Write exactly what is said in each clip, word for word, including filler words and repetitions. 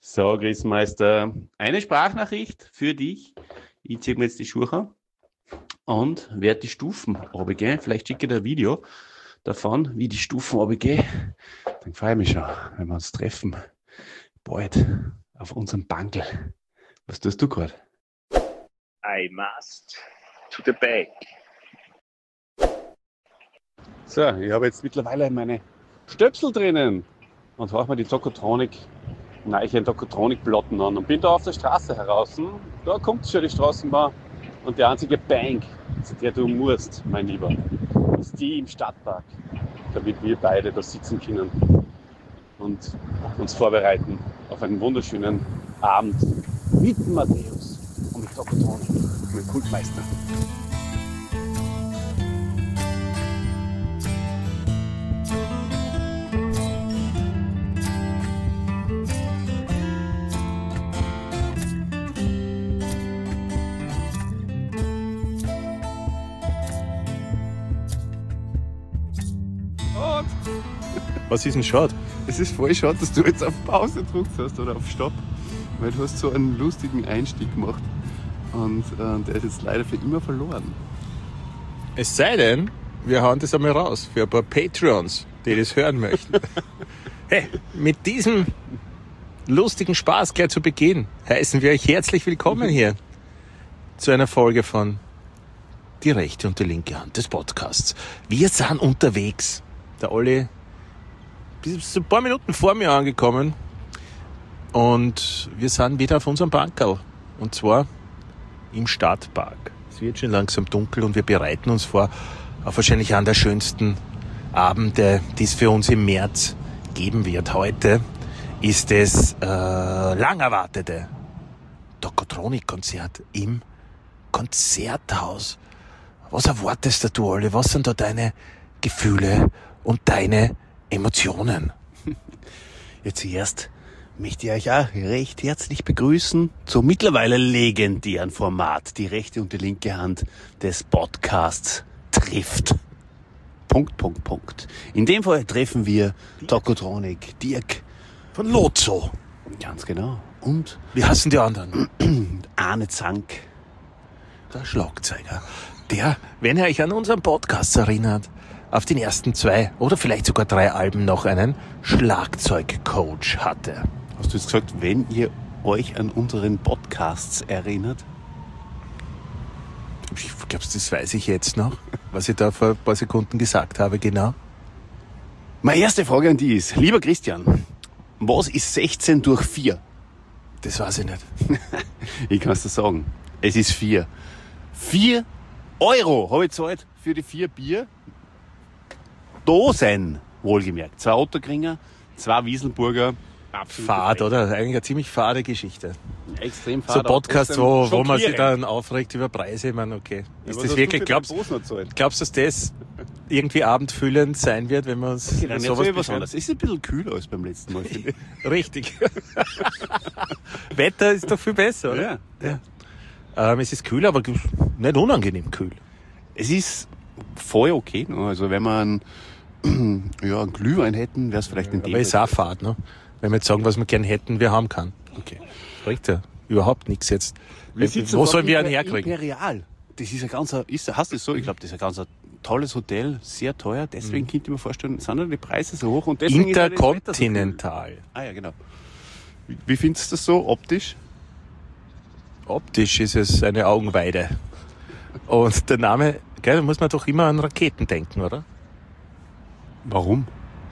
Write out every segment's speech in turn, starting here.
So, Christmeister, eine Sprachnachricht für dich. Ich ziehe mir jetzt die Schuhe an und werde die Stufen runtergehen. Vielleicht schicke ich dir ein Video davon, wie die Stufen runtergehen. Dann freue ich mich schon, wenn wir uns treffen. Bald auf unserem Bankel. Was tust du gerade? I must to the bank. So, ich habe jetzt mittlerweile meine Stöpsel drinnen und höre mir die Tokotronic, neue Tokotronic-Platten an und bin da auf der Straße heraus. Da kommt schon die Straßenbahn und die einzige Bank, zu der du musst, mein Lieber, ist die im Stadtpark, damit wir beide da sitzen können und uns vorbereiten auf einen wunderschönen Abend mit Matthäus und mit Tokotronic, mit Kultmeister. Was ist denn schade? Es ist voll schade, dass du jetzt auf Pause gedrückt hast oder auf Stopp, weil du hast so einen lustigen Einstieg gemacht und äh, der ist jetzt leider für immer verloren. Es sei denn, wir hauen das einmal raus für ein paar Patreons, die das hören möchten. Hey, mit diesem lustigen Spaß gleich zu Beginn heißen wir euch herzlich willkommen hier zu einer Folge von Die rechte und die linke Hand des Podcasts. Wir sind unterwegs. Der Olli ist ein paar Minuten vor mir angekommen und wir sind wieder auf unserem Bankerl und zwar im Stadtpark. Es wird schon langsam dunkel und wir bereiten uns vor auf wahrscheinlich einen der schönsten Abende, die es für uns im März geben wird. Heute ist es äh, lang erwartete Tokotronic-Konzert im Konzerthaus. Was erwartest du, Olli? Was sind da deine Gefühle und deine Emotionen? Ja, zuerst möchte ich euch auch recht herzlich begrüßen zum mittlerweile legendären Format, die rechte und die linke Hand des Podcasts trifft. Punkt, Punkt, Punkt. In dem Fall treffen wir Tokotronic, Dirk Von Lozo. Ganz genau. Und Wie heißen die anderen? Arne Zank, Der Schlagzeuger. Der, wenn ihr euch an unseren Podcast erinnert, auf den ersten zwei oder vielleicht sogar drei Alben noch einen Schlagzeugcoach hatte. Hast du jetzt gesagt, wenn ihr euch an unseren Podcasts erinnert? Ich glaube, das weiß ich jetzt noch, was ich da vor ein paar Sekunden gesagt habe, genau. Meine erste Frage an dich ist, lieber Christian, was ist sechzehn durch vier? Das weiß ich nicht. Ich kann es dir sagen, es ist vier. Vier Euro habe ich gezahlt für die vier Bier. Dosen, wohlgemerkt. Zwei Otterkringer, zwei Wieselburger. Fad, oder? Eigentlich eine ziemlich fade Geschichte. Extrem fad. So Podcasts, wo, wo man sich dann aufregt über Preise. Ich meine, okay. Ist Ja, das wirklich, glaubst, glaubst du, dass das irgendwie abendfüllend sein wird, wenn wir uns Okay, über dann sowas was beschweren? anderes. Es ist ein bisschen kühler als beim letzten Mal, finde ich. Richtig. Wetter ist doch viel besser, oder? Ja. Ja. Ähm, es ist kühl, aber nicht unangenehm kühl. Es ist voll okay. Ne? Also wenn wir einen, ja, einen Glühwein hätten, wäre es vielleicht in dem Aber ist auch fad, ne? Wenn wir jetzt sagen, was wir gern hätten, wir haben kann. Okay. Bringt ja überhaupt nichts jetzt. Wir sitzen Wo vor sollen wir einen Imper- herkriegen? Imperial. Das ist ein ganz, ist, hast du das so? Ich glaube, das ist ein ganz tolles Hotel, sehr teuer. Deswegen könnte ich mir vorstellen, sind da die Preise so hoch und deswegen ist ja das Wetter so Interkontinental. cool. Ah ja, genau. Wie, wie findest du das so optisch? Optisch ist es eine Augenweide. Und der Name, gell, da muss man doch immer an Raketen denken, oder? Warum?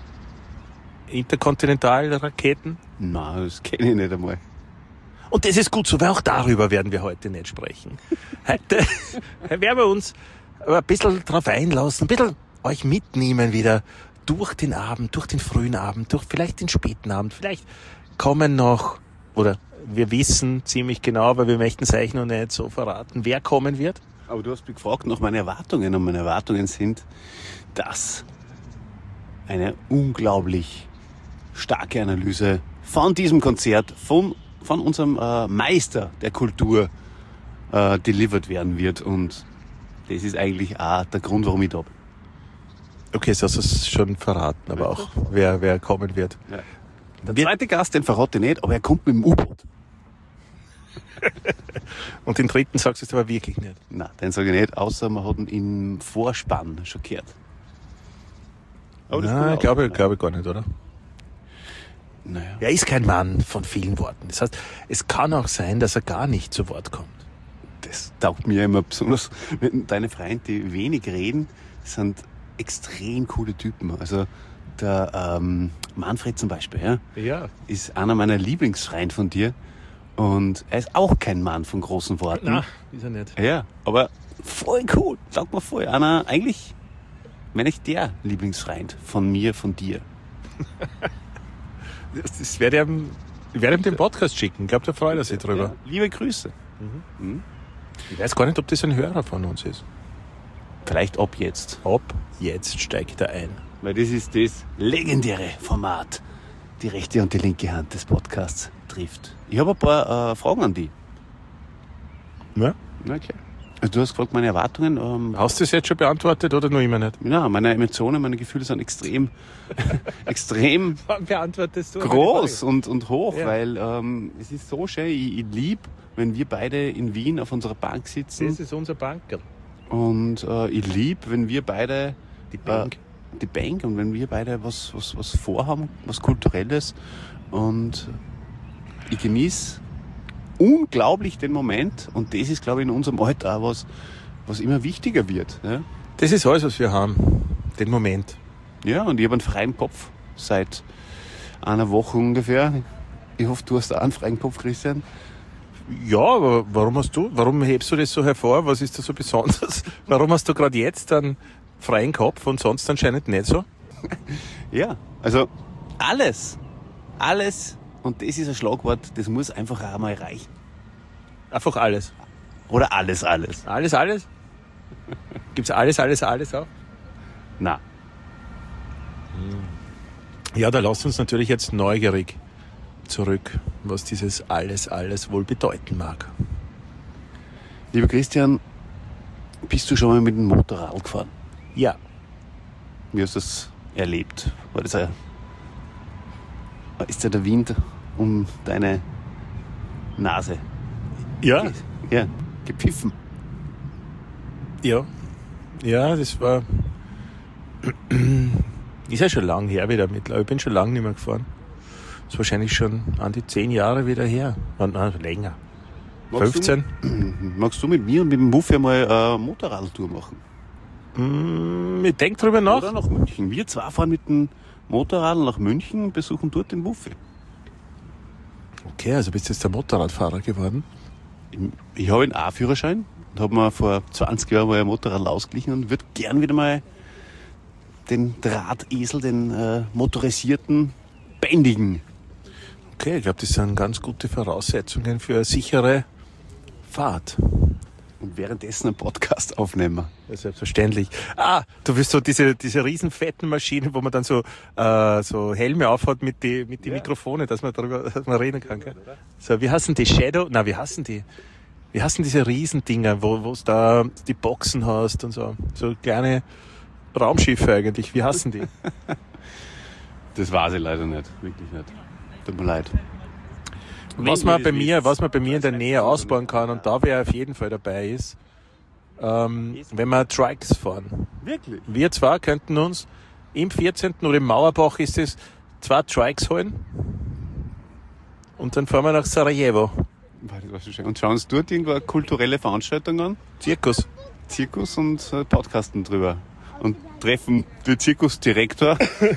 Interkontinentalraketen. Nein, das kenne ich nicht einmal. Und das ist gut so, weil auch darüber werden wir heute nicht sprechen. Heute werden wir uns ein bisschen drauf einlassen, ein bisschen euch mitnehmen wieder durch den Abend, durch den frühen Abend, durch vielleicht den späten Abend. Vielleicht kommen noch, oder wir wissen ziemlich genau, weil wir möchten es euch noch nicht so verraten, wer kommen wird. Aber du hast mich gefragt nach meinen Erwartungen und meine Erwartungen sind, dass eine unglaublich starke Analyse von diesem Konzert, von, von unserem äh, Meister der Kultur äh, delivered werden wird. Und das ist eigentlich auch der Grund, warum ich da bin. Okay, so hast du es schon verraten, aber auch wer, wer kommen wird. Ja. Der zweite Gast, den verrate ich nicht, aber er kommt mit dem U-Boot. Und den dritten sagst du es aber wirklich nicht. Nein, den sage ich nicht, außer man hat ihn im Vorspann schon gehört. Aber das Nein, glaube ich, glaube ich gar nicht, oder? Naja. Er ist kein Mann von vielen Worten. Das heißt, es kann auch sein, dass er gar nicht zu Wort kommt. Das taugt mir immer besonders, wenn deine Freunde, die wenig reden, sind extrem coole Typen. Also der ähm, Manfred zum Beispiel, ja, ja, ist einer meiner Lieblingsfreunde von dir. Und er ist auch kein Mann von großen Worten. Nein, ist er nicht. Ja, aber voll cool. Sag mal voll. Einer, eigentlich, wenn ich der Lieblingsfreund von mir, von dir. das das werde ich ihm, ich werde ihm den Podcast schicken. Ich glaube, da freut er sich drüber. Ja, liebe Grüße. Mhm. Mhm. Ich weiß gar nicht, ob das ein Hörer von uns ist. Vielleicht ab jetzt. Ab jetzt steigt er ein. Weil das ist das legendäre Format. Die rechte und die linke Hand des Podcasts trifft. Ich habe ein paar äh, Fragen an die. Ja? Okay. Also du hast gefragt, meine Erwartungen. Ähm, Hast du das jetzt schon beantwortet oder noch immer nicht? Ja, meine Emotionen, meine Gefühle sind extrem, extrem Wann beantwortest du groß und, und hoch, ja. weil ähm, es ist so schön. Ich, ich liebe, wenn wir beide in Wien auf unserer Bank sitzen. Das ist unser Banker. Und äh, ich liebe, wenn wir beide Die Bank. Äh, die Bank und wenn wir beide was, was, was vorhaben, was Kulturelles. Und ich genieße unglaublich den Moment. Und das ist, glaube ich, in unserem Alter auch was, was immer wichtiger wird. Ja, Das ist alles, was wir haben. Den Moment. ja, und ich habe einen freien Kopf seit einer Woche ungefähr. Ich hoffe, du hast auch einen freien Kopf, Christian. Ja, aber warum hast du, warum hebst du das so hervor? Was ist da so besonders? Warum hast du gerade jetzt einen freien Kopf und sonst anscheinend nicht so? Ja, also alles, alles, und das ist ein Schlagwort, das muss einfach auch mal reichen. Einfach alles. Oder alles, alles. Alles, alles? Gibt's alles, alles, alles auch? Na, Ja, da lasst uns natürlich jetzt neugierig zurück, was dieses alles, alles wohl bedeuten mag. lieber Christian, bist du schon mal mit dem Motorrad gefahren? Ja. Wie hast du das erlebt? War das ein, ist da der Wind um deine Nase? Ja? Ja, gepfiffen. Ja. Ja, das war... Ist ja schon lang her wieder mittlerweile. Ich bin schon lange nicht mehr gefahren. Das ist wahrscheinlich schon an die zehn Jahre wieder her. Nein, nein, länger. Magst fünfzehn? Du, magst du mit mir und mit dem Muffi mal eine Motorradtour machen? Mm, ich denke drüber nach. Oder nach München. Wir zwei fahren mit dem Motorrad nach München und besuchen dort den Muffi. Okay, also bist du jetzt der Motorradfahrer geworden? Ich, ich habe einen A-Führerschein und habe mir vor zwanzig Jahren mal ein Motorrad ausgeglichen und würde gern wieder mal den Drahtesel, den äh, motorisierten, bändigen. Okay, ich glaube, das sind ganz gute Voraussetzungen für eine sichere Fahrt. Und währenddessen einen Podcast aufnehmen. Ja, selbstverständlich. Ah, du willst so diese, diese riesen fetten Maschinen, wo man dann so, äh, so Helme aufhat mit die, mit die Ja. Mikrofone, dass man darüber, dass man reden kann, gell? So, wie heißen die? Shadow? Na, wie heißen die? Wie heißen diese Riesendinger, wo, wo du da die Boxen hast und so? So kleine Raumschiffe eigentlich. Wie heißen die? Das weiß ich leider nicht. Wirklich nicht. Tut mir leid. Was man bei mir, was man bei mir in der Nähe ausbauen kann und da wer auf jeden Fall dabei ist, ähm, wenn wir Trikes fahren. Wirklich? Wir zwei könnten uns im vierzehnten oder im Mauerbach ist es zwei Trikes holen und dann fahren wir nach Sarajevo. Das war so schön. Und schauen uns dort irgendwo eine kulturelle Veranstaltung an. Zirkus. Zirkus und äh, Podcasten drüber. Und treffen den Zirkusdirektor.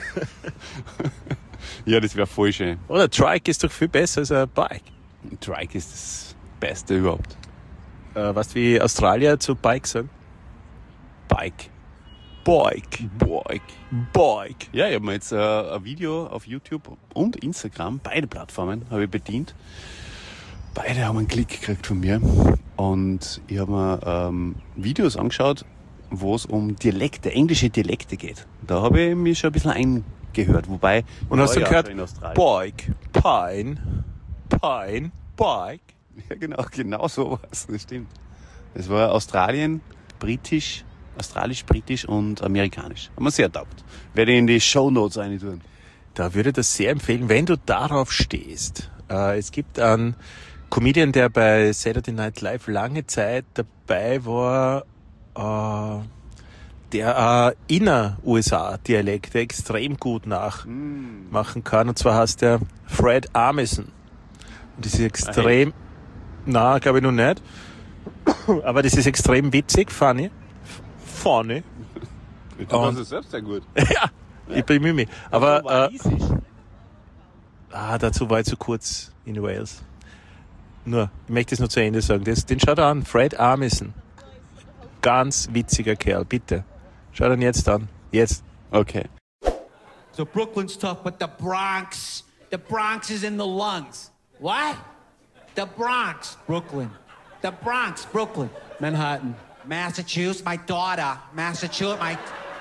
Ja, das wäre voll schön. Oder Trike ist doch viel besser als ein Bike. Ein Trike ist das Beste überhaupt. Äh, weißt du, wie Australier zu Bike sagen? Bike. Bike. Bike. Bike. Ja, ich habe mir jetzt äh, ein Video auf YouTube und Instagram, beide Plattformen, habe ich bedient. Beide haben einen Klick gekriegt von mir. Und ich habe mir ähm, Videos angeschaut, wo es um Dialekte, englische Dialekte geht. Da habe ich mich schon ein bisschen eingehört. Wobei, Und ich hast du war ja gehört, schon in Australien. Bike, Pine, Pine, Bike. Ja, genau, genau so was. Das stimmt. Es war Australien, britisch, australisch, britisch und amerikanisch. Haben wir sehr taugt. Werde ich in die Shownotes rein tun. Da würde ich das sehr empfehlen, wenn du darauf stehst. Äh, es gibt einen Comedian, der bei Saturday Night Live lange Zeit dabei war, äh, der äh, inner-U S A-Dialekte extrem gut nachmachen kann. Und zwar heißt der Fred Armisen. Und das ist extrem... Hey. Na, glaube ich noch nicht. Aber das ist extrem witzig, funny. Funny. Du machst es selbst sehr gut. Ja, ich bemühe mich. Aber äh, ah, dazu war ich zu kurz in Wales. Nur, ich möchte es nur zu Ende sagen. Das, den schaut an, Fred Armisen. Ganz witziger Kerl, bitte. Schau ihn jetzt an. Jetzt. Okay. So Brooklyn's tough, but the Bronx, the Bronx is in the lungs. What? The Bronx, Brooklyn. The Bronx, Brooklyn. Manhattan. Massachusetts, my daughter. Massachusetts, my...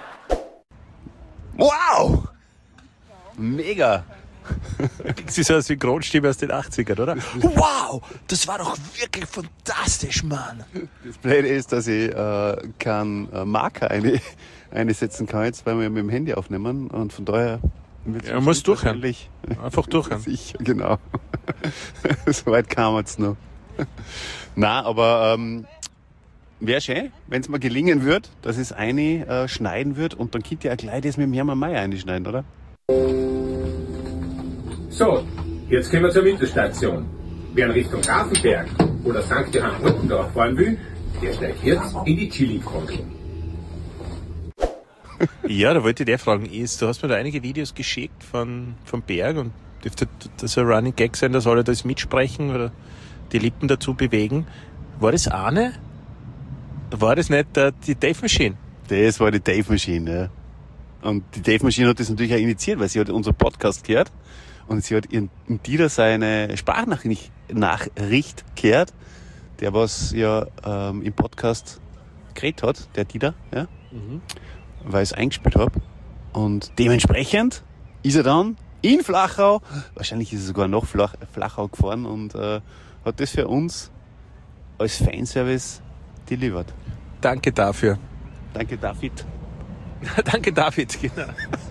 Wow! Mega! Das ist so eine Synchronstimme aus den achtzigern, oder? Wow! Das war doch wirklich fantastisch, Mann! Das Blöde ist, dass ich äh, keinen äh, Marker eine, einsetzen kann jetzt, weil wir mit dem Handy aufnehmen und von daher... Ja, musst durchhören. Einfach durchhören. Sicher, genau. So weit kam es noch. Nein, aber ähm, wäre schön, wenn es mal gelingen wird, dass es eine äh, schneiden wird und dann könnt ihr ja gleich das mit dem Hermann Mayer einschneiden, oder? So, jetzt kommen wir zur Mittelstation. Wer in Richtung Grafenberg oder Sankt Johann Ottendorf fahren will, der steigt jetzt in die Chili-Kondel. Ja, da wollte ich dir fragen, ist, du hast mir da einige Videos geschickt von, vom Berg und dürfte das ein Running Gag sein, dass alle das mitsprechen oder die Lippen dazu bewegen. War das eine? War das nicht uh, die Dave Machine? Das war die Dave Machine, ja. Und die Dave Machine hat das natürlich auch initiiert, weil sie hat unseren Podcast gehört und sie hat ihren Dieter seine Sprachnachricht Nachricht gehört, der was ja ähm, im Podcast geredet hat, der Dieter, ja. Mhm. Weil ich es eingespielt habe. Und dementsprechend ist er dann in Flachau, wahrscheinlich ist er sogar noch Flach, Flachau gefahren und äh, hat das für uns als Fanservice delivered. Danke dafür. Danke, David. Danke, David, genau.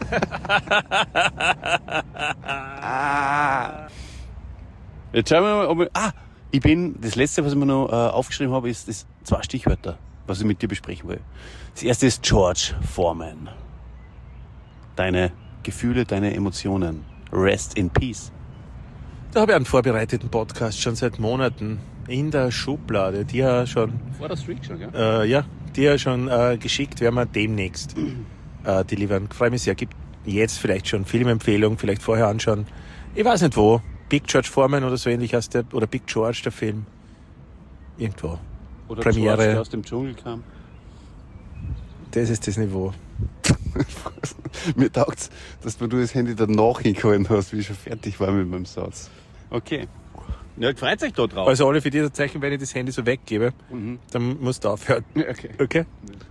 ah. Jetzt schauen wir mal, ob ich, ah, ich bin, das letzte, was ich mir noch äh, aufgeschrieben habe, ist das zwei Stichwörter, was ich mit dir besprechen will. Das erste ist George Foreman. Deine Gefühle, deine Emotionen. Rest in peace. Da habe ich einen vorbereiteten Podcast schon seit Monaten in der Schublade. Die ja schon... Vor der Streak schon, gell? Äh, ja, die ja schon äh, geschickt, werden wir demnächst äh, delivern. Ich freue mich sehr. Gibt jetzt vielleicht schon Filmempfehlung, vielleicht vorher anschauen. Ich weiß nicht wo. Big George Foreman oder so ähnlich heißt der, oder Big George, der Film. Irgendwo. Oder Premiere. George, der aus dem Dschungel kam. Das ist das Niveau. Mir taugt's, dass du das Handy danach hingehalten hast, wie ich schon fertig war mit meinem Satz. Okay. Ja, freut sich da drauf. Also alle für diese Zeichen, wenn ich das Handy so weggebe, Mhm. dann musst du aufhören. Okay. Okay?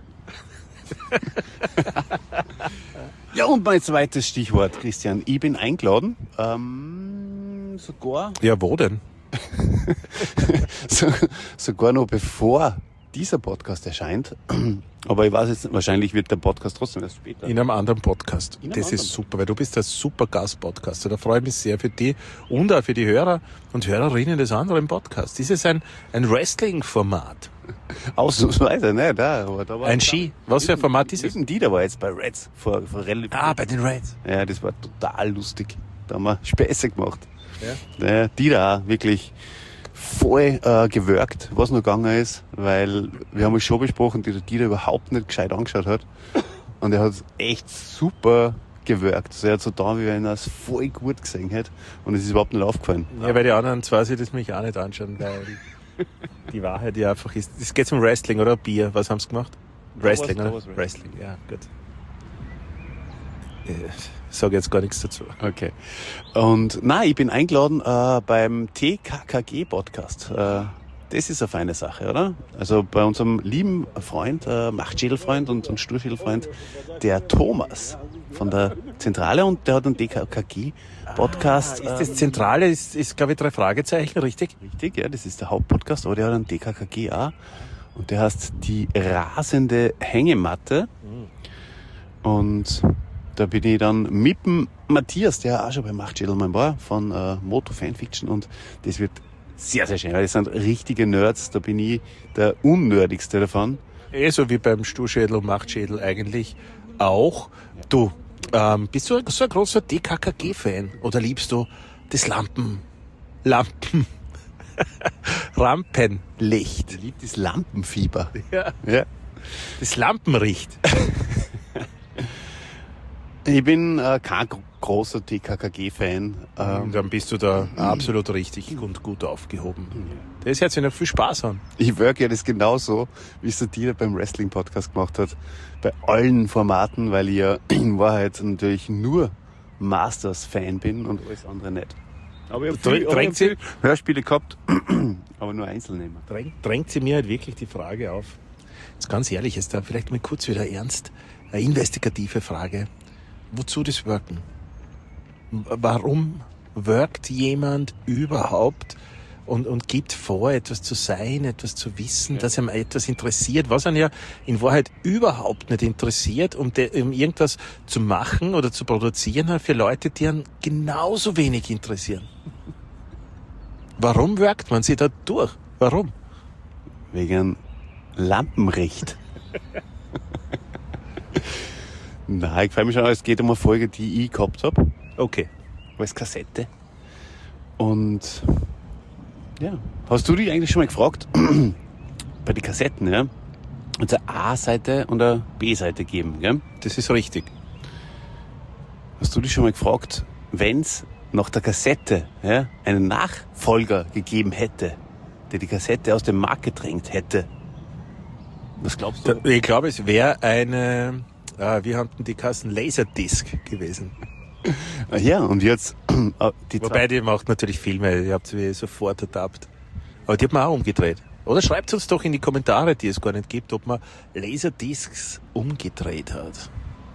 Ja, und mein zweites Stichwort, Christian. Ich bin eingeladen, ähm, sogar, Ja, wo denn? so, sogar noch bevor dieser Podcast erscheint. Aber ich weiß jetzt, wahrscheinlich wird der Podcast trotzdem erst später. In einem anderen Podcast. In einem das anderen. ist super, weil du bist ein super Gastpodcaster. Da freue ich mich sehr für die und auch für die Hörer und Hörerinnen des anderen Podcasts. Das ist ein, ein Wrestling-Format. Ausnahmsweise, ne? Da, aber da war Ein Ski. Was für ein Format ist es? Diesen Dieter war jetzt bei Reds vor, vor relativ. Ah, bei den Reds. Ja, das war total lustig. Da haben wir Späße gemacht. Ja. Ja, Dieter auch wirklich voll äh, gewirkt, was noch gegangen ist, weil wir haben es schon besprochen, die der Dieter überhaupt nicht gescheit angeschaut hat. Und er hat echt super gewirkt. Also er hat so da, wie wenn er es voll gut gesehen hätte. Und es ist überhaupt nicht aufgefallen. Ja, weil die anderen zwei sich das mich auch nicht anschauen, weil die Wahrheit ja einfach ist. Es geht um Wrestling oder Bier. Was haben sie gemacht? Wrestling, Da oder? war's- da war's Wrestling, ja, gut. Ich sage jetzt gar nichts dazu. Okay. Und nein, ich bin eingeladen äh, beim T K K G-Podcast. Äh, das ist eine feine Sache, oder? Also bei unserem lieben Freund, äh, Machtschädelfreund und, und Sturschädelfreund, der Thomas von der Zentrale, und der hat einen T K K G-Podcast. Ist das Zentrale, ist, ist glaube ich, drei Fragezeichen, richtig? Richtig, ja, das ist der Hauptpodcast, aber der hat einen D K K G auch. Und der heißt Die rasende Hängematte. Und da bin ich dann mit dem Matthias, der auch schon beim Machtschädelmann war, von äh, Moto Fanfiction, und das wird sehr, sehr schön, weil das sind richtige Nerds, da bin ich der unnördigste davon. Eh so wie beim Sturschädel und Machtschädel eigentlich auch. Du, ähm, bist du so ein großer D K K G-Fan oder liebst du das Lampen, Lampen, Rampenlicht? Ich liebe das Lampenfieber. Ja. Ja. Das Lampenricht. Ich bin äh, kein gro- großer D K K G-Fan. Ähm, Dann bist du da absolut richtig und gut aufgehoben. Das hört sich noch viel Spaß an. ich work ja das genauso, wie es der Dieter beim Wrestling-Podcast gemacht hat. Bei allen Formaten, weil ich ja in Wahrheit natürlich nur Masters-Fan bin und alles andere nicht. Aber ich Drängt- habe drängt viel Hörspiele gehabt, aber nur einzelne. Drängt, drängt sie mir halt wirklich die Frage auf. Jetzt ganz ehrlich, ist da vielleicht mal kurz wieder ernst. Eine investigative Frage. Wozu das Worken? Warum workt jemand überhaupt und, und gibt vor, etwas zu sein, etwas zu wissen, ja. dass ihm etwas interessiert, was ihn ja in Wahrheit überhaupt nicht interessiert, um, de, um irgendwas zu machen oder zu produzieren für Leute, die ihn genauso wenig interessieren? Warum workt man sich da durch? Warum? Wegen Lampenrecht. Nein, ich freue mich schon, es geht um eine Folge, die ich gehabt habe. Okay. Als Kassette. Und ja, hast du dich eigentlich schon mal gefragt, bei den Kassetten, ja, und eine A-Seite und eine B-Seite geben, gell? Das ist richtig. Hast du dich schon mal gefragt, wenn es nach der Kassette, ja, einen Nachfolger gegeben hätte, der die Kassette aus dem Markt gedrängt hätte? Was glaubst du? Ich glaube, es wäre eine, ah, wie haben die Kassen, Laserdisc gewesen. Ja, und jetzt äh, die Wobei, die macht natürlich Filme, ihr habt sie sofort ertappt. Aber die hat man auch umgedreht. Oder schreibt uns doch in die Kommentare, die es gar nicht gibt, ob man Laserdiscs umgedreht hat.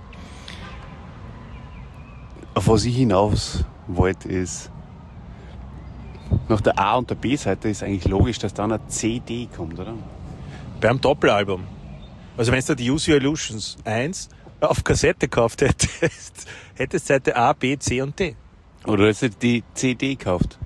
Auf was ich hinaus wollte, ist, nach der A- und der B-Seite ist eigentlich logisch, dass dann eine C D kommt, oder? Beim Doppelalbum. Also wenn du die Use Your Illusions eins auf Kassette gekauft hättest, hättest Seite A, B, C und D. Oder hast du die C D gekauft?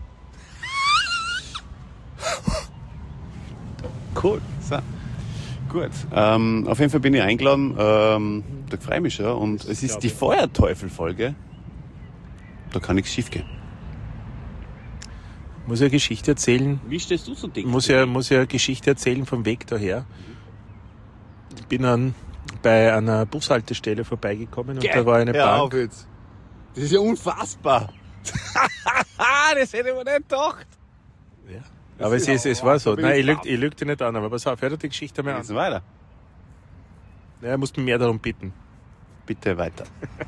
Cool. So. Gut. Ähm, auf jeden Fall bin ich eingeladen. Ähm, da freue ich mich schon. Und es ist die Feuerteufel-Folge. Da kann nichts schief gehen. Muss ja eine Geschichte erzählen. Wie stehst du so dick? Muss ja, muss ja eine Geschichte erzählen vom Weg daher. Ich bin dann bei einer Bushaltestelle vorbeigekommen und Gell, da war eine hör Bank. auf jetzt. Das ist ja unfassbar. Das hätte ich mir nicht gedacht. Ja. Aber es, ist, es war so. Nein, ich lüge ich lüg dir nicht an, aber pass auf, hör dir die Geschichte mal Jetzt an. weiter. Ja, er muss mich mehr darum bitten. Bitte weiter.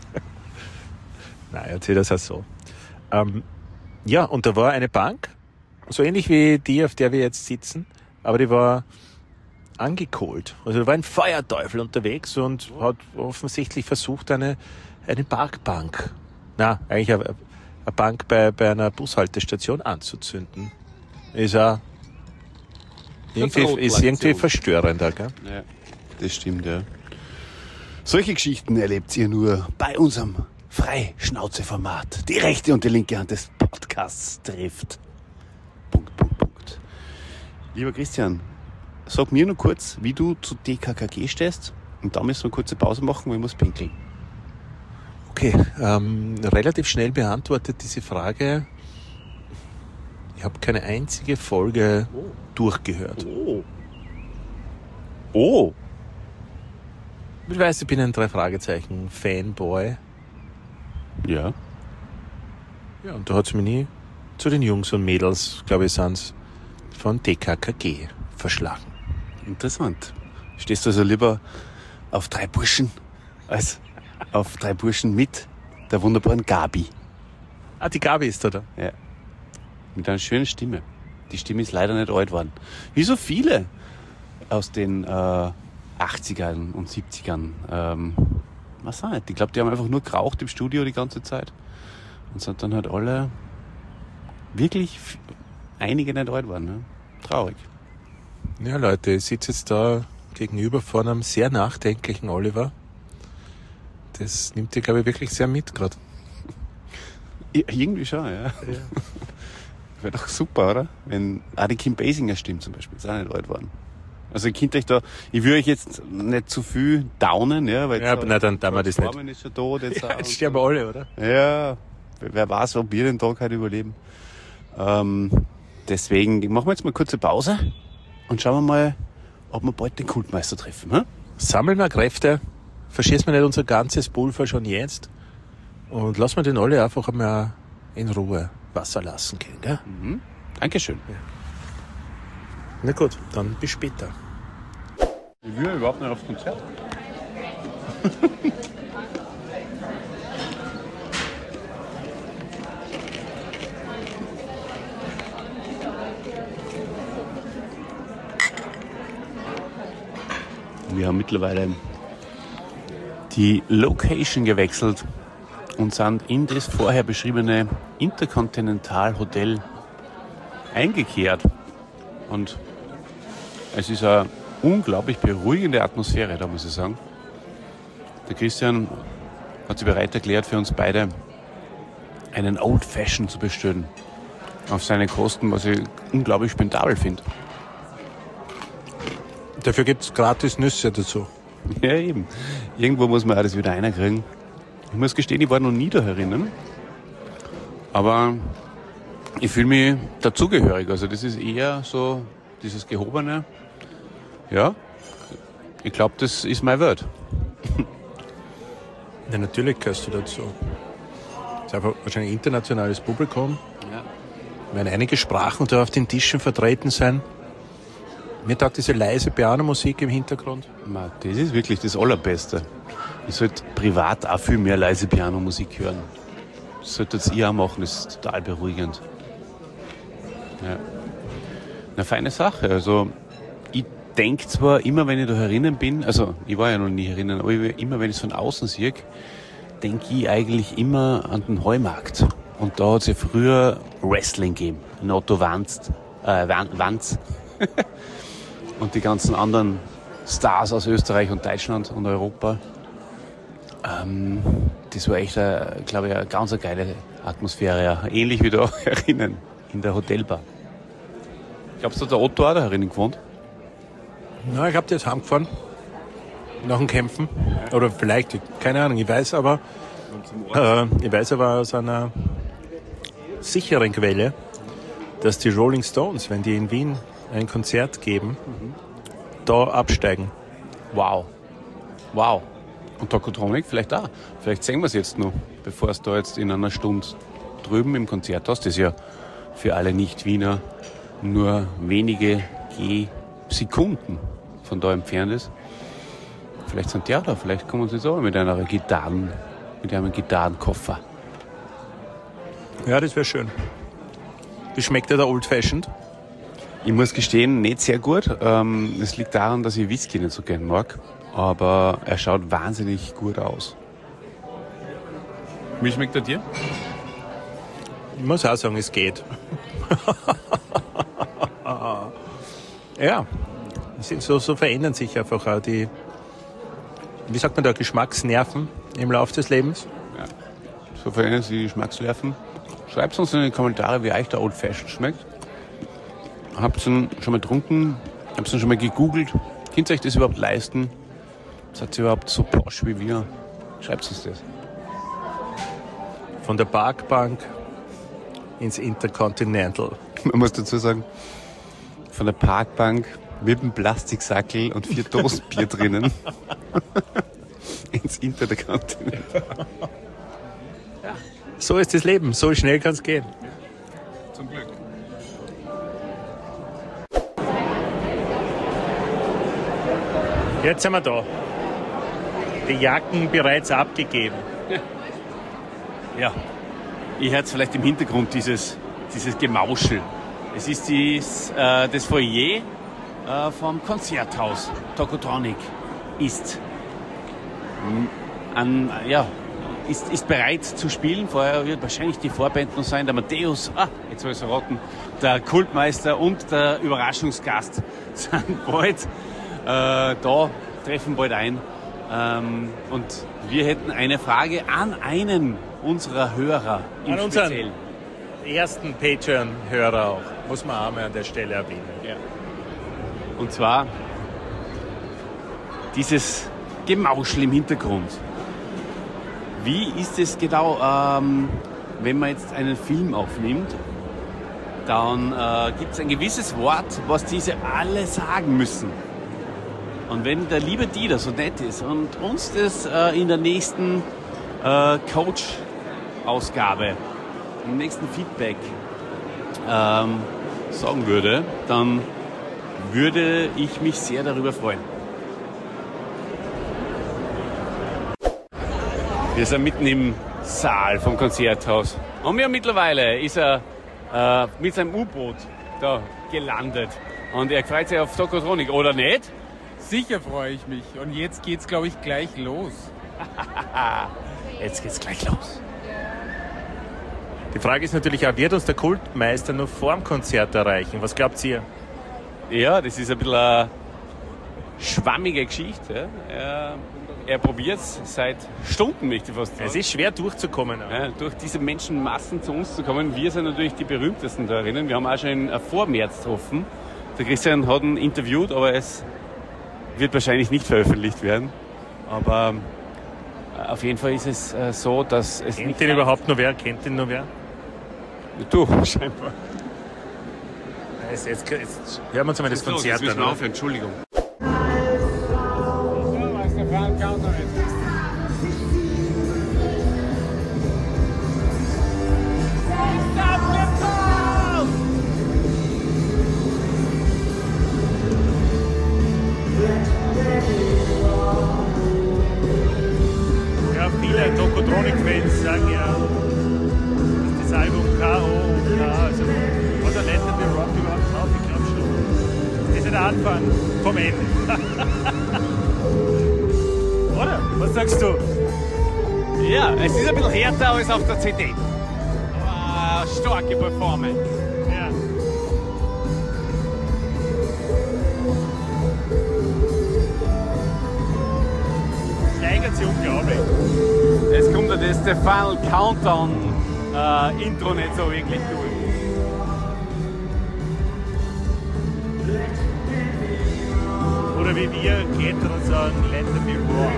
Nein, erzähl das auch so. Ähm, ja, und da war eine Bank, so ähnlich wie die, auf der wir jetzt sitzen, aber die war angekohlt. Also da war ein Feuerteufel unterwegs und hat offensichtlich versucht, eine, eine Parkbank, na, eigentlich eine, eine Bank bei, bei einer Bushaltestation anzuzünden. Ist auch irgendwie, ist irgendwie verstörender, gell? Ja, das stimmt, ja. Solche Geschichten erlebt ihr nur bei unserem Freischnauze-Format. Die rechte und die linke Hand des Podcasts trifft. Punkt, Punkt, Punkt. Lieber Christian, sag mir nur kurz, wie du zu D K K G stehst. Und dann müssen wir eine kurze Pause machen, weil ich muss pinkeln. Okay, ähm, relativ schnell beantwortet diese Frage. Ich habe keine einzige Folge oh. durchgehört. Oh. Oh. Ich weiß, ich bin ein Drei-Fragezeichen-Fanboy. Ja. Ja, und da hat es mich nie zu den Jungs und Mädels, glaube ich, sind's von D K K G verschlagen. Interessant. Stehst du also lieber auf drei Burschen als auf drei Burschen mit der wunderbaren Gabi? Ah, die Gabi ist da da. Ja. Mit einer schönen Stimme. Die Stimme ist leider nicht alt geworden. Wie so viele aus den äh, achtzigern und siebzigern. Ähm, was auch nicht. Ich glaube, die haben einfach nur geraucht im Studio die ganze Zeit. Und sind dann halt alle wirklich f- einige nicht alt geworden. Ne? Traurig. Ja, Leute, ich sitze jetzt da gegenüber von einem sehr nachdenklichen Oliver, das nimmt dir, glaube ich, wirklich sehr mit gerade. Ja, irgendwie schon, ja. ja. Wäre doch super, oder? Wenn auch die Kim Basinger stimmt zum Beispiel, ist auch nicht alt worden. Also ich könnte euch da, ich würde euch jetzt nicht zu viel downen, ja, weil ja, aber nein, dann tun wir das nicht. Ist schon tot jetzt, ja, jetzt sterben alle, oder? Ja, wer weiß, ob wir den Tag heute überleben. Ähm, deswegen machen wir jetzt mal eine kurze Pause und schauen wir mal, ob wir bald den Kultmeister treffen. Hm? Sammeln wir Kräfte, verschießen wir nicht unser ganzes Pulver schon jetzt und lassen wir den alle einfach einmal in Ruhe Wasser lassen können, gell? Mhm. Dankeschön. Ja. Na gut, dann bis später. Ich will überhaupt nicht aufs Konzert. Wir haben mittlerweile die Location gewechselt und sind in das vorher beschriebene Intercontinental Hotel eingekehrt. Und es ist eine unglaublich beruhigende Atmosphäre, da muss ich sagen. Der Christian hat sich bereit erklärt, für uns beide einen Old Fashion zu bestellen. Auf seine Kosten, was ich unglaublich spendabel finde. Dafür gibt es gratis Nüsse dazu. Ja, eben. Irgendwo muss man auch das wieder reinkriegen. Ich muss gestehen, ich war noch nie da herinnen. Aber ich fühle mich dazugehörig. Also das ist eher so dieses Gehobene. Ja, ich glaube, das ist mein Wort. Ja, natürlich gehörst du dazu. Es ist einfach wahrscheinlich internationales Publikum. Ja. Werden einige Sprachen da auf den Tischen vertreten sein. Mir taugt diese leise Pianomusik im Hintergrund. Ma, das ist wirklich das Allerbeste. Ich sollte privat auch viel mehr leise Pianomusik hören. Das solltet ihr auch machen, das ist total beruhigend. Ja. Eine feine Sache. Also ich denke zwar immer, wenn ich da herinnen bin, also ich war ja noch nie herinnen, aber immer, wenn ich es von außen sehe, denke ich eigentlich immer an den Heumarkt. Und da hat es ja früher Wrestling gegeben. In Otto Wanz, äh, Wanz. Und die ganzen anderen Stars aus Österreich und Deutschland und Europa. Ähm, das war echt, glaube ich, eine ganz geile Atmosphäre. Ja. Ähnlich wie da herinnen, in der Hotelbar. Glaubst du, der Otto auch da herinnen gewohnt? Na, ich glaube, der ist heimgefahren. Nach dem Kämpfen. Oder vielleicht, keine Ahnung, ich weiß aber, äh, ich weiß aber aus einer sicheren Quelle, dass die Rolling Stones, wenn die in Wien ein Konzert geben, mhm. da absteigen. Wow. Wow. Und Tokotronic vielleicht auch. Vielleicht sehen wir es jetzt noch, bevor es da jetzt in einer Stunde drüben im Konzerthaus, das ja für alle Nicht-Wiener nur wenige G-Sekunden von da entfernt ist. Vielleicht sind die auch da, vielleicht kommen sie so mit einer Gitarren, mit einem Gitarrenkoffer. Ja, das wäre schön. Wie schmeckt der da Old Fashioned? Ich muss gestehen, nicht sehr gut. Es ähm, liegt daran, dass ich Whisky nicht so gern mag. Aber er schaut wahnsinnig gut aus. Wie schmeckt er dir? Ich muss auch sagen, es geht. Ja, so, so verändern sich einfach auch die, wie sagt man da, Geschmacksnerven im Laufe des Lebens. Ja, so verändern sich die Geschmacksnerven. Schreibt uns in die Kommentare, wie euch der Old Fashioned schmeckt. Habt ihr ihn schon mal getrunken? Habt ihr ihn schon mal gegoogelt? Könnt ihr euch das überhaupt leisten? Seid ihr überhaupt so posch wie wir? Schreibt uns das. Von der Parkbank ins Intercontinental. Man muss dazu sagen, von der Parkbank mit einem Plastiksackel und vier Dosenbier drinnen ins Intercontinental. Ja. So ist das Leben, so schnell kann es gehen. Zum Glück. Jetzt sind wir da. Die Jacken bereits abgegeben. Ja, ihr hört vielleicht im Hintergrund dieses, dieses Gemauschel. Es ist dies, äh, das Foyer äh, vom Konzerthaus. Tokotronic ist, an, ja, ist, ist bereit zu spielen. Vorher wird wahrscheinlich die Vorband noch sein. Der Matthäus, ah, jetzt soll ich es verraten, der Kultmeister und der Überraschungsgast sind bald äh, da, treffen bald ein. Ähm, und wir hätten eine Frage an einen unserer Hörer. Im An unseren Speziellen. ersten Patreon-Hörer auch. Muss man auch mal an der Stelle erwähnen. Ja. Und zwar dieses Gemauschel im Hintergrund. Wie ist es genau, ähm, wenn man jetzt einen Film aufnimmt, dann äh, gibt es ein gewisses Wort, was diese alle sagen müssen. Und wenn der liebe Dieter so nett ist und uns das äh, in der nächsten äh, Coach-Ausgabe, im nächsten Feedback ähm, sagen würde, dann würde ich mich sehr darüber freuen. Wir sind mitten im Saal vom Konzerthaus. Und wir mittlerweile ist er äh, mit seinem U-Boot da gelandet. Und er freut sich auf Tokotronik, oder nicht? Sicher freue ich mich. Und jetzt geht's, glaube ich, gleich los. Jetzt geht's gleich los. Die Frage ist natürlich auch, wird uns der Kultmeister noch vor dem Konzert erreichen? Was glaubt ihr? Ja, das ist ein bisschen eine schwammige Geschichte. Er, er probiert es seit Stunden, möchte ich fast sagen. Es ist schwer durchzukommen. Ja, durch diese Menschenmassen zu uns zu kommen. Wir sind natürlich die berühmtesten da drinnen. Wir haben auch schon vor März getroffen. Der Christian hat ihn interviewt, aber es wird wahrscheinlich nicht veröffentlicht werden. Aber auf jeden Fall ist es äh, so, dass es Kennt nicht... den überhaupt noch wer? Kennt den noch wer? Du, scheinbar. Jetzt, jetzt, jetzt hören wir uns mal das Los, Konzert jetzt müssen wir an. aufhören, Entschuldigung. Ja, viele Tokotronik-Fans sagen ja, dass das Album K O und K, also hat er Let Me Rock überhaupt drauf? Ich glaube schon. Das ist der Anfang vom Ende. Oder? Was sagst du? Ja, es ist ein bisschen härter als auf der C D. Aber eine starke Performance. Ja. Steigert sich unglaublich. Es kommt ja das The Final Countdown äh, Intro nicht so wirklich durch. Oder wie wir Kletterer sagen, let me rock.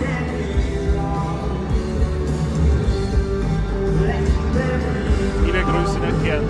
Liebe Grüße nach Kärnten.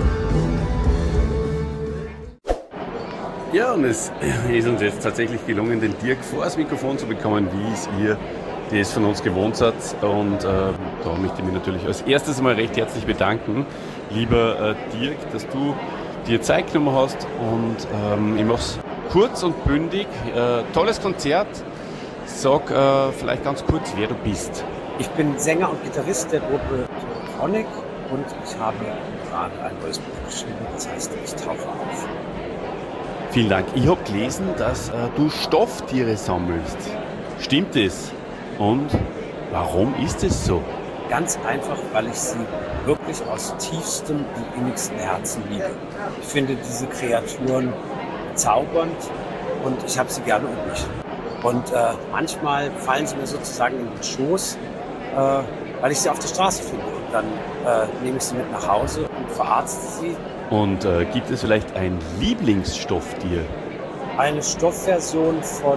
Ja, und es ist uns jetzt tatsächlich gelungen, den Dirk vor das Mikrofon zu bekommen, wie es ihr das von uns gewohnt seid. Und äh, da möchte ich mich natürlich als erstes mal recht herzlich bedanken, lieber äh, Dirk, dass du dir Zeit genommen hast. Und ähm, ich mache es kurz und bündig. Äh, tolles Konzert. Sag äh, vielleicht ganz kurz, wer du bist. Ich bin Sänger und Gitarrist der Gruppe Tokotronik und ich habe gerade ein neues Buch geschrieben, das heißt Ich tauche auf. Vielen Dank. Ich habe gelesen, dass äh, du Stofftiere sammelst. Stimmt es? Und warum ist es so? Ganz einfach, weil ich sie wirklich aus tiefstem und innigsten Herzen liebe. Ich finde diese Kreaturen bezaubernd und ich habe sie gerne um mich. Und äh, manchmal fallen sie mir sozusagen in den Schoß, äh, weil ich sie auf der Straße finde. Und dann äh, nehme ich sie mit nach Hause und verarzte sie. Und äh, gibt es vielleicht ein Lieblingsstofftier? Eine Stoffversion von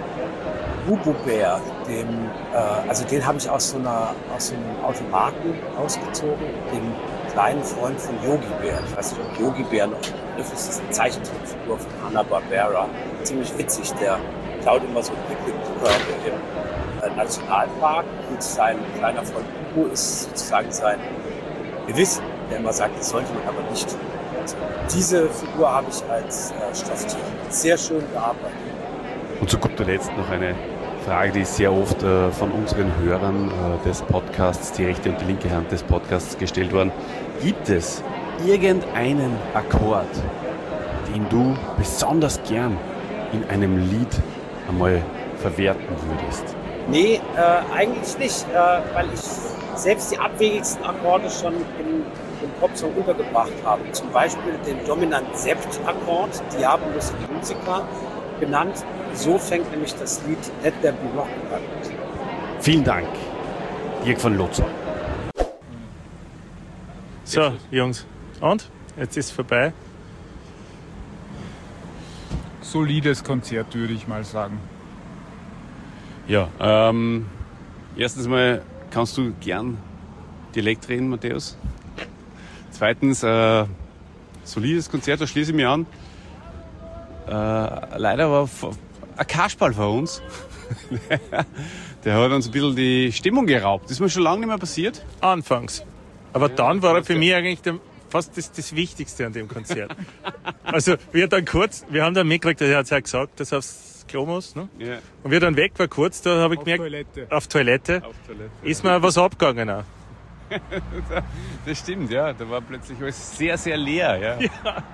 Bubu Bär, dem, äh, also den habe ich aus so, einer, aus so einem Automaten ausgezogen, dem kleinen Freund von Yogi Bär. Ich weiß nicht, ob Yogi Bär noch ein Begriff ist, das ist eine Zeichentrickfigur von Hanna-Barbera. Ziemlich witzig, der klaut immer so Picknickkörbe im äh, Nationalpark und sein kleiner Freund Bubu ist sozusagen sein Gewissen, der immer sagt, das sollte man aber nicht tun. Also diese Figur habe ich als äh, Stofftier sehr schön gearbeitet. Und zu guter Letzt noch eine Frage, die sehr oft äh, von unseren Hörern äh, des Podcasts, die rechte und die linke Hand des Podcasts gestellt worden. Gibt es irgendeinen Akkord, den du besonders gern in einem Lied einmal verwerten würdest? Nee, äh, eigentlich nicht, äh, weil ich selbst die abwegigsten Akkorde schon im, im Popsong untergebracht habe. Zum Beispiel den dominanten Sept-Akkord, Diabolus die Musica, genannt. So fängt nämlich das Lied Let There Be Rock an. Vielen Dank, Dirk von Lotzer. So, Jungs. Und? Jetzt ist es vorbei. Solides Konzert, würde ich mal sagen. Ja, ähm, erstens mal kannst du gern Dialekt reden, Matthäus. Zweitens, äh, solides Konzert, da schließe ich mich an. Äh, leider war ein Kasperl von uns. Der hat uns ein bisschen die Stimmung geraubt. Das ist mir schon lange nicht mehr passiert. Anfangs. Aber ja, dann war er für mich eigentlich der, fast das, das Wichtigste an dem Konzert. Also wir dann kurz, wir haben dann mitgekriegt, er hat es ja gesagt, dass er aufs Klo muss. Ne? Ja. Und wir dann weg war kurz, da habe ich auf gemerkt, Toilette. auf Toilette, auf Toilette, ist mir was abgegangen auch. Das stimmt, ja. Da war plötzlich alles sehr, sehr leer. Ja. Ja.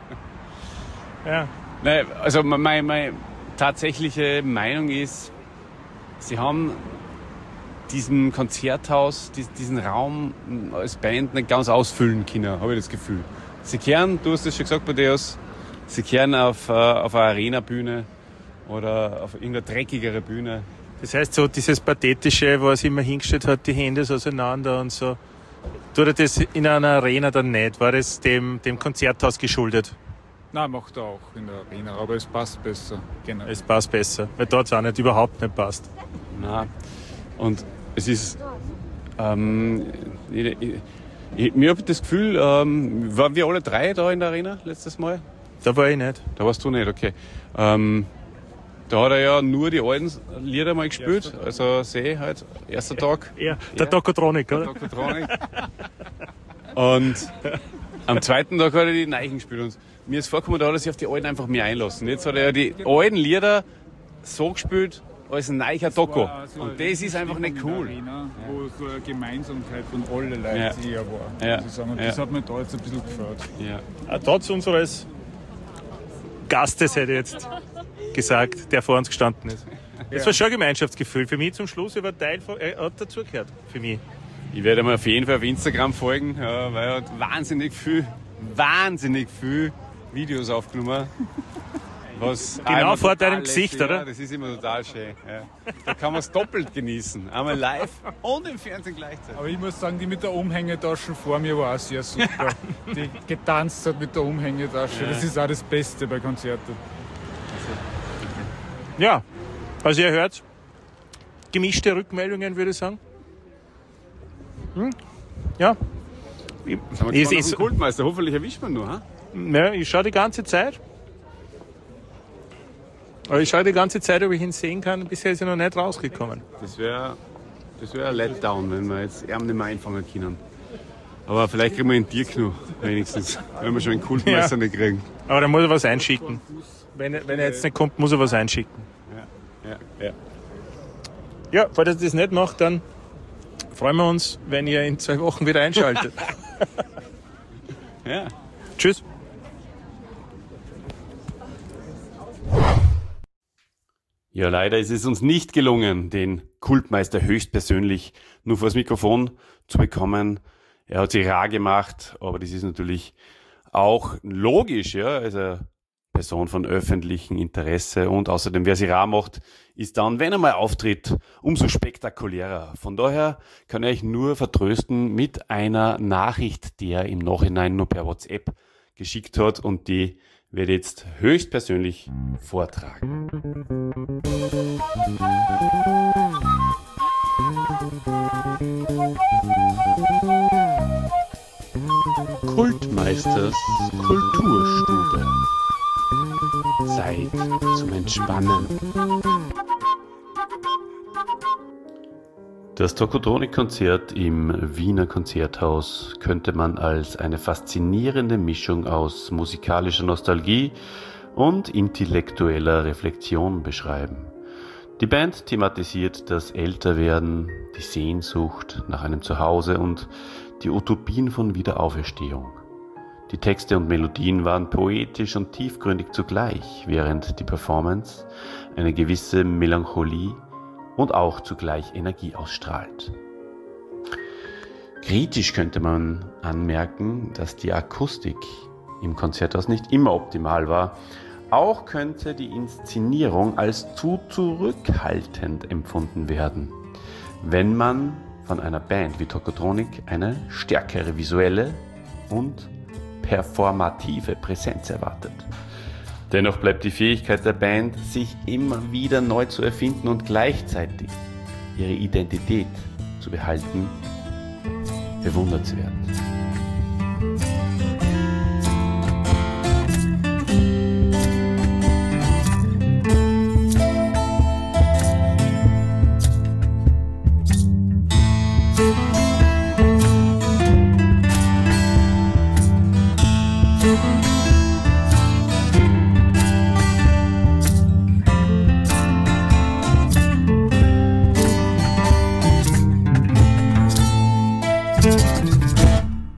Ja. Nein, also meine, meine tatsächliche Meinung ist, sie haben diesen Konzerthaus, diesen Raum als Band nicht ganz ausfüllen können, habe ich das Gefühl. Sie kehren, du hast es schon gesagt, Matthäus, sie kehren auf, auf eine Arena-Bühne oder auf irgendeine dreckigere Bühne. Das heißt, so dieses Pathetische, wo er sich immer hingestellt hat, die Hände so auseinander und so, tut er das in einer Arena dann nicht? War das dem, dem Konzerthaus geschuldet? Nein, macht er auch in der Arena, aber es passt besser. Genau. Es passt besser, weil dort es auch nicht, überhaupt nicht passt. Nein. Und es ist, ähm, ich, ich, ich, mir habe das Gefühl, ähm, waren wir alle drei da in der Arena letztes Mal? Da war ich nicht. Da warst du nicht, okay. Ähm, da hat er ja nur die alten Lieder mal gespielt, also See halt, erster Tag. Ja, der Tokotronik, oder? Der Tokotronik. Und am zweiten Tag hat er die Neichen gespielt und mir ist vorgekommen, da hat er sich auf die alten einfach mehr einlassen. Jetzt hat er ja die alten Lieder so gespielt, als ein neuer Doku. So und das ist einfach nicht cool. Arena, ja. Wo so eine Gemeinsamkeit von allen Leuten ja. eher war. Ja. Muss ich sagen. Und ja. das hat mir da jetzt ein bisschen gefällt. Ja. Trotz unseres Gastes hätte ich jetzt gesagt, der vor uns gestanden ist. Das ja. war schon ein Gemeinschaftsgefühl. Für mich zum Schluss, er war Teil von, er hat dazugehört. Für mich. Ich werde ihm auf jeden Fall auf Instagram folgen, ja, weil er hat wahnsinnig viel, wahnsinnig viel Videos aufgenommen. Was genau vor deinem Gesicht, ja, oder? Das ist immer total schön. Ja. Da kann man es doppelt genießen. Einmal live und im Fernsehen gleichzeitig. Aber ich muss sagen, die mit der Umhängetasche vor mir war auch sehr super. Die getanzt hat mit der Umhängetasche. Ja. Das ist auch das Beste bei Konzerten. Ja, also ihr hört, gemischte Rückmeldungen, würde ich sagen. Hm? Ja. Sind wir ist, ist Kultmeister, hoffentlich erwischt man nur, ha? Ja, ich schaue die ganze Zeit. Aber ich schaue die ganze Zeit, ob ich ihn sehen kann. Bisher ist er noch nicht rausgekommen. Das wäre das wär ein Letdown, wenn wir jetzt ihn nicht mehr einfangen können. Aber vielleicht kriegen wir ihn Dirk noch, wenigstens. Wenn wir schon einen Kultmeister ja. nicht kriegen. Aber dann muss er was einschicken. Wenn er, wenn er jetzt nicht kommt, muss er was einschicken. Ja, ja, ja. Ja, falls er das nicht macht, dann freuen wir uns, wenn ihr in zwei Wochen wieder einschaltet. Ja. Tschüss. Ja, leider ist es uns nicht gelungen, den Kultmeister höchstpersönlich nur vor das Mikrofon zu bekommen. Er hat sich rar gemacht, aber das ist natürlich auch logisch, ja, also Person von öffentlichem Interesse und außerdem, wer sich rar macht, ist dann, wenn er mal auftritt, umso spektakulärer. Von daher kann ich euch nur vertrösten mit einer Nachricht, die er im Nachhinein nur per WhatsApp geschickt hat und die werde ich jetzt höchstpersönlich vortragen. Kultmeisters Kulturstube. Zeit zum Entspannen. Das Tokotronik-Konzert im Wiener Konzerthaus könnte man als eine faszinierende Mischung aus musikalischer Nostalgie und intellektueller Reflexion beschreiben. Die Band thematisiert das Älterwerden, die Sehnsucht nach einem Zuhause und die Utopien von Wiederauferstehung. Die Texte und Melodien waren poetisch und tiefgründig zugleich, während die Performance eine gewisse Melancholie und auch zugleich Energie ausstrahlt. Kritisch könnte man anmerken, dass die Akustik im Konzerthaus nicht immer optimal war, Auch könnte die Inszenierung als zu zurückhaltend empfunden werden, wenn man von einer Band wie Tokotronic eine stärkere visuelle und performative Präsenz erwartet. Dennoch bleibt die Fähigkeit der Band, sich immer wieder neu zu erfinden und gleichzeitig ihre Identität zu behalten, bewundernswert.